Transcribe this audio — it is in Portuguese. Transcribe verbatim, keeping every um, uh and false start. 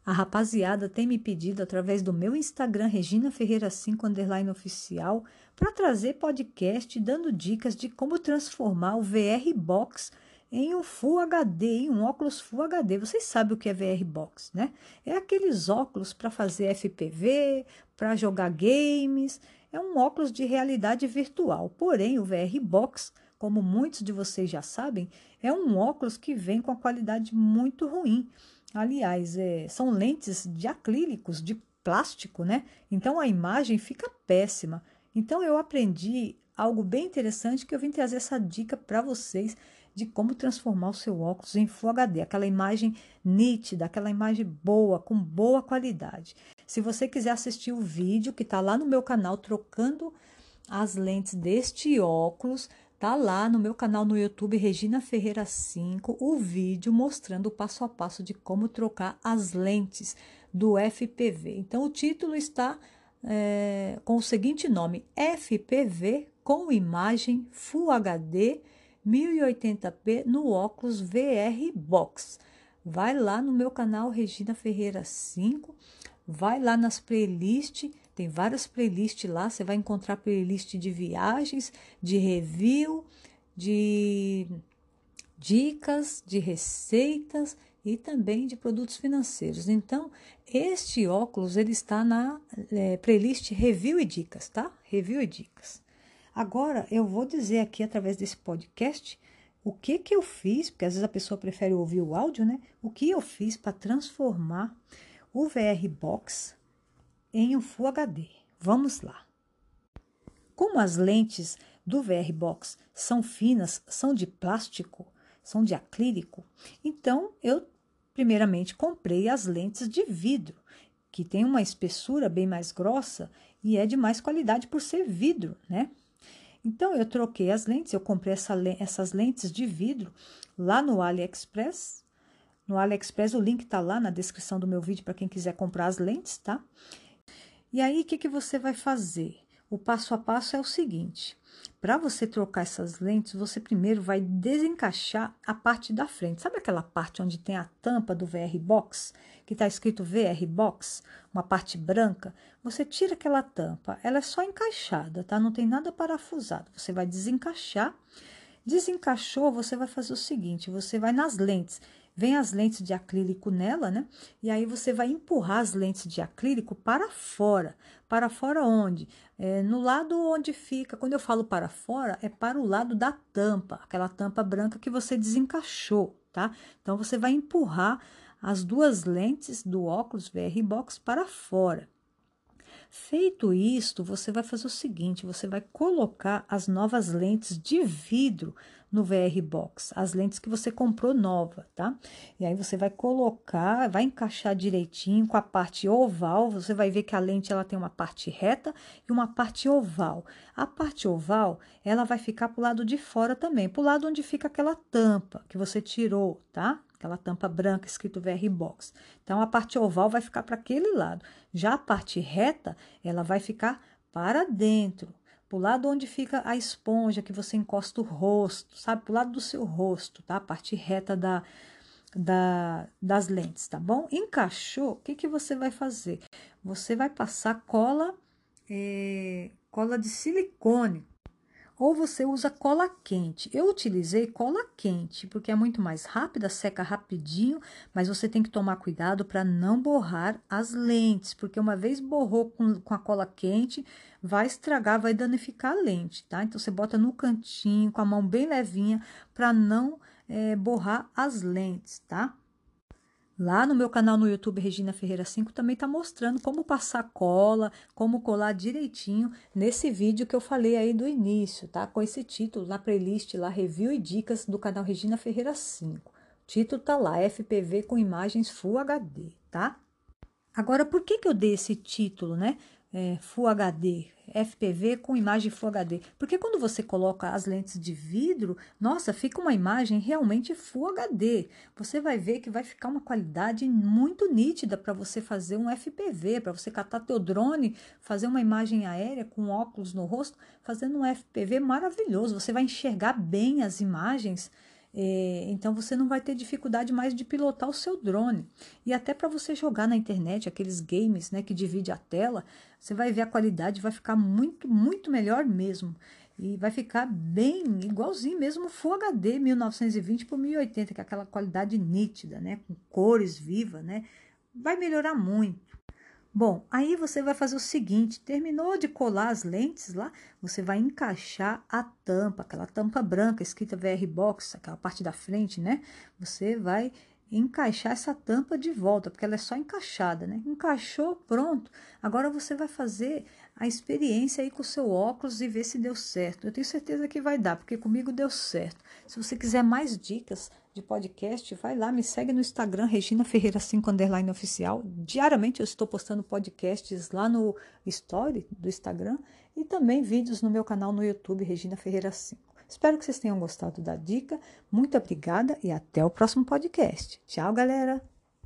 A rapaziada tem me pedido através do meu Instagram, Regina Ferreira cinco underline oficial, para trazer podcast dando dicas de como transformar o V R Box em um Full H D, em um óculos Full H D. Vocês sabem o que é V R Box, né? É aqueles óculos para fazer F P V, para jogar games. É um óculos de realidade virtual. Porém, o V R Box, como muitos de vocês já sabem, é um óculos que vem com a qualidade muito ruim. Aliás, é, são lentes de acrílicos, de plástico, né? Então a imagem fica péssima. Então eu aprendi algo bem interessante que eu vim trazer essa dica para vocês de como transformar o seu óculos em Full H D, aquela imagem nítida, aquela imagem boa, com boa qualidade. Se você quiser assistir o vídeo que está lá no meu canal trocando as lentes deste óculos, tá lá no meu canal no YouTube, Regina Ferreira cinco, o vídeo mostrando o passo a passo de como trocar as lentes do F P V. Então, o título está é, com o seguinte nome: F P V com imagem Full H D mil e oitenta p no óculos V R Box. Vai lá no meu canal Regina Ferreira cinco, vai lá nas playlists. Tem várias playlists lá, você vai encontrar playlist de viagens, de review, de dicas, de receitas e também de produtos financeiros. Então, este óculos ele está na é, playlist Review e Dicas, tá? Review e Dicas. Agora, eu vou dizer aqui através desse podcast o que que eu fiz, porque às vezes a pessoa prefere ouvir o áudio, né? O que eu fiz para transformar o V R Box em um Full H D. Vamos lá. Como as lentes do V R Box são finas, são de plástico, são de acrílico, então eu primeiramente comprei as lentes de vidro, que tem uma espessura bem mais grossa e é de mais qualidade por ser vidro, né? Então eu troquei as lentes, eu comprei essa, essas lentes de vidro lá no AliExpress. No AliExpress o link tá lá na descrição do meu vídeo para quem quiser comprar as lentes, tá? E aí, o que, que você vai fazer? O passo a passo é o seguinte: para você trocar essas lentes, você primeiro vai desencaixar a parte da frente. Sabe aquela parte onde tem a tampa do V R Box, que está escrito V R Box, uma parte branca? Você tira aquela tampa, ela é só encaixada, tá? Não tem nada parafusado. Você vai desencaixar. Desencaixou, você vai fazer o seguinte: você vai nas lentes. Vem as lentes de acrílico nela, né? E aí você vai empurrar as lentes de acrílico para fora. Para fora onde? É, no lado onde fica, quando eu falo para fora, é para o lado da tampa, aquela tampa branca que você desencaixou, tá? Então, você vai empurrar as duas lentes do óculos V R Box para fora. Feito isto, você vai fazer o seguinte: você vai colocar as novas lentes de vidro no V R Box, as lentes que você comprou nova, tá? E aí você vai colocar, vai encaixar direitinho com a parte oval. Você vai ver que a lente ela tem uma parte reta e uma parte oval. A parte oval, ela vai ficar pro lado de fora também, pro lado onde fica aquela tampa que você tirou, tá? Aquela tampa branca escrito V R Box. Então, a parte oval vai ficar para aquele lado. Já a parte reta, ela vai ficar para dentro, para o lado onde fica a esponja que você encosta o rosto, sabe? Para o lado do seu rosto, tá? A parte reta da, da, das lentes, tá bom? Encaixou, o que, que você vai fazer? Você vai passar cola, é, cola de silicone. Ou você usa cola quente. Eu utilizei cola quente, porque é muito mais rápida, seca rapidinho, mas você tem que tomar cuidado para não borrar as lentes, porque uma vez borrou com, com a cola quente, vai estragar, vai danificar a lente, tá? Então, você bota no cantinho, com a mão bem levinha, para não é, borrar as lentes, tá? Lá no meu canal no YouTube, Regina Ferreira cinco, também tá mostrando como passar cola, como colar direitinho nesse vídeo que eu falei aí do início, tá? Com esse título na playlist lá, Review e Dicas do canal Regina Ferreira cinco. O título tá lá, F P V com imagens Full H D, tá? Agora, por que que eu dei esse título, né? É, Full H D, F P V com imagem Full H D. Porque quando você coloca as lentes de vidro, nossa, fica uma imagem realmente Full H D. Você vai ver que vai ficar uma qualidade muito nítida para você fazer um F P V, para você catar teu drone, fazer uma imagem aérea com óculos no rosto, fazendo um F P V maravilhoso. Você vai enxergar bem as imagens É, então você não vai ter dificuldade mais de pilotar o seu drone. E até para você jogar na internet, aqueles games, né, que divide a tela, você vai ver a qualidade, vai ficar muito, muito melhor mesmo. E vai ficar bem igualzinho mesmo Full H D mil novecentos e vinte por mil e oitenta, que é aquela qualidade nítida, né, com cores vivas, né? Vai melhorar muito. Bom, aí você vai fazer o seguinte, terminou de colar as lentes lá, você vai encaixar a tampa, aquela tampa branca escrita V R Box, aquela parte da frente, né? Você vai encaixar essa tampa de volta, porque ela é só encaixada, né? Encaixou, pronto. Agora você vai fazer a experiência aí com o seu óculos e ver se deu certo. Eu tenho certeza que vai dar, porque comigo deu certo. Se você quiser mais dicas de podcast, vai lá, me segue no Instagram, Regina Ferreira cinco underline oficial. Diariamente eu estou postando podcasts lá no story do Instagram e também vídeos no meu canal no YouTube, Regina Ferreira cinco. Espero que vocês tenham gostado da dica. Muito obrigada e até o próximo podcast. Tchau, galera!